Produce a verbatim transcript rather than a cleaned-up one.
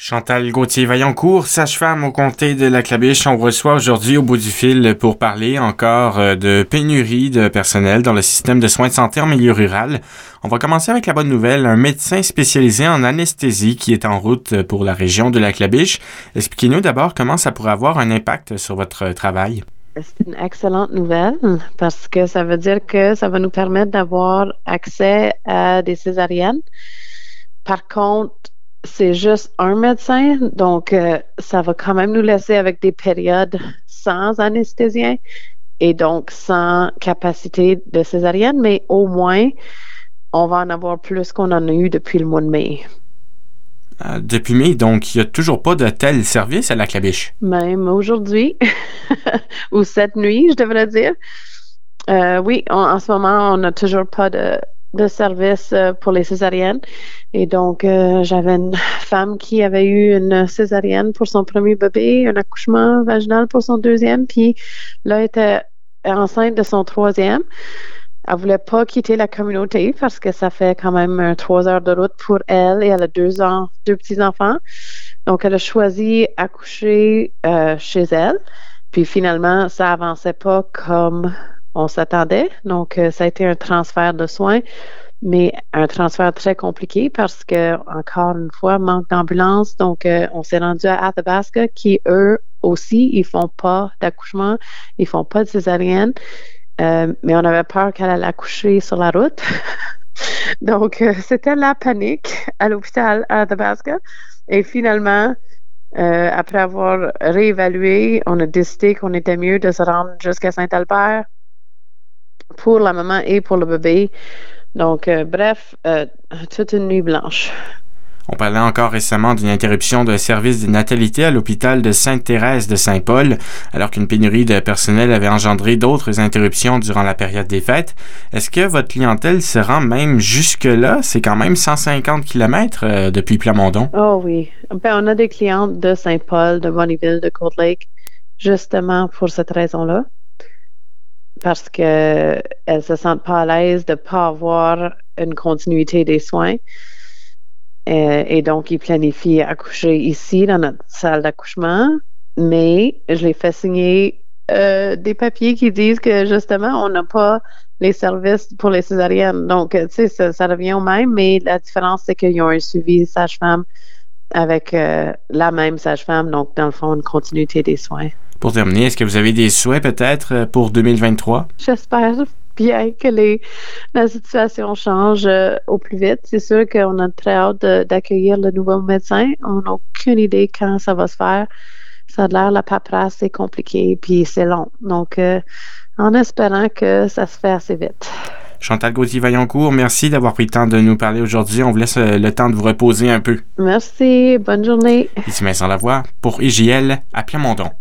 Chantal Gauthier-Vaillancourt, sage-femme au comté de la Clabiche, on reçoit aujourd'hui au bout du fil pour parler encore de pénurie de personnel dans le système de soins de santé en milieu rural. On va commencer avec la bonne nouvelle, un médecin spécialisé en anesthésie qui est en route pour la région de la Clabiche. Expliquez-nous d'abord comment ça pourrait avoir un impact sur votre travail. C'est une excellente nouvelle parce que ça veut dire que ça va nous permettre d'avoir accès à des césariennes. Par contre, c'est juste un médecin, donc euh, ça va quand même nous laisser avec des périodes sans anesthésien et donc sans capacité de césarienne, mais au moins, on va en avoir plus qu'on en a eu depuis le mois de mai. Euh, depuis mai, donc il n'y a toujours pas de tel service à la Clabiche? Même aujourd'hui, ou cette nuit, je devrais dire. Euh, oui, on, en ce moment, on n'a toujours pas de... de service pour les césariennes. Et donc, euh, j'avais une femme qui avait eu une césarienne pour son premier bébé, un accouchement vaginal pour son deuxième, puis là, elle était enceinte de son troisième. Elle voulait pas quitter la communauté parce que ça fait quand même euh, trois heures de route pour elle et elle a deux ans, deux petits-enfants. Donc, elle a choisi accoucher euh, chez elle. Puis finalement, ça avançait pas comme on s'attendait. Donc, euh, ça a été un transfert de soins, mais un transfert très compliqué parce que, encore une fois, manque d'ambulance. Donc, euh, on s'est rendu à Athabasca qui, eux aussi, ils font pas d'accouchement, ils font pas de césarienne. Euh, mais on avait peur qu'elle allait accoucher sur la route. Donc, euh, c'était la panique à l'hôpital à Athabasca. Et finalement, euh, après avoir réévalué, on a décidé qu'on était mieux de se rendre jusqu'à Saint-Albert pour la maman et pour le bébé. Donc, euh, bref, euh, toute une nuit blanche. On parlait encore récemment d'une interruption de service de natalité à l'hôpital de Sainte-Thérèse de Saint-Paul, alors qu'une pénurie de personnel avait engendré d'autres interruptions durant la période des fêtes. Est-ce que votre clientèle se rend même jusque-là? C'est quand même cent cinquante kilomètres euh, depuis Plamondon. Oh oui. Ben, on a des clientes de Saint-Paul, de Bonnyville, de Cold Lake, justement pour cette raison-là. Parce qu'elles ne se sentent pas à l'aise de ne pas avoir une continuité des soins. Euh, et donc, ils planifient accoucher ici, dans notre salle d'accouchement. Mais je les fais signer euh, des papiers qui disent que, justement, on n'a pas les services pour les césariennes. Donc, tu sais, ça, ça revient au même, mais la différence, c'est qu'ils ont un suivi sage-femme avec euh, la même sage-femme. Donc, dans le fond, une continuité des soins. Pour terminer, est-ce que vous avez des souhaits peut-être pour deux mille vingt-trois? J'espère bien que les, la situation change euh, au plus vite. C'est sûr qu'on a très hâte de, d'accueillir le nouveau médecin. On n'a aucune idée quand ça va se faire. Ça a l'air, la paperasse, c'est compliqué, puis c'est long. Donc, euh, en espérant que ça se fait assez vite. Chantal Gauthier-Vaillancourt, merci d'avoir pris le temps de nous parler aujourd'hui. On vous laisse le temps de vous reposer un peu. Merci. Bonne journée. Ici Vincent Lavoie pour I J L à Plamondon.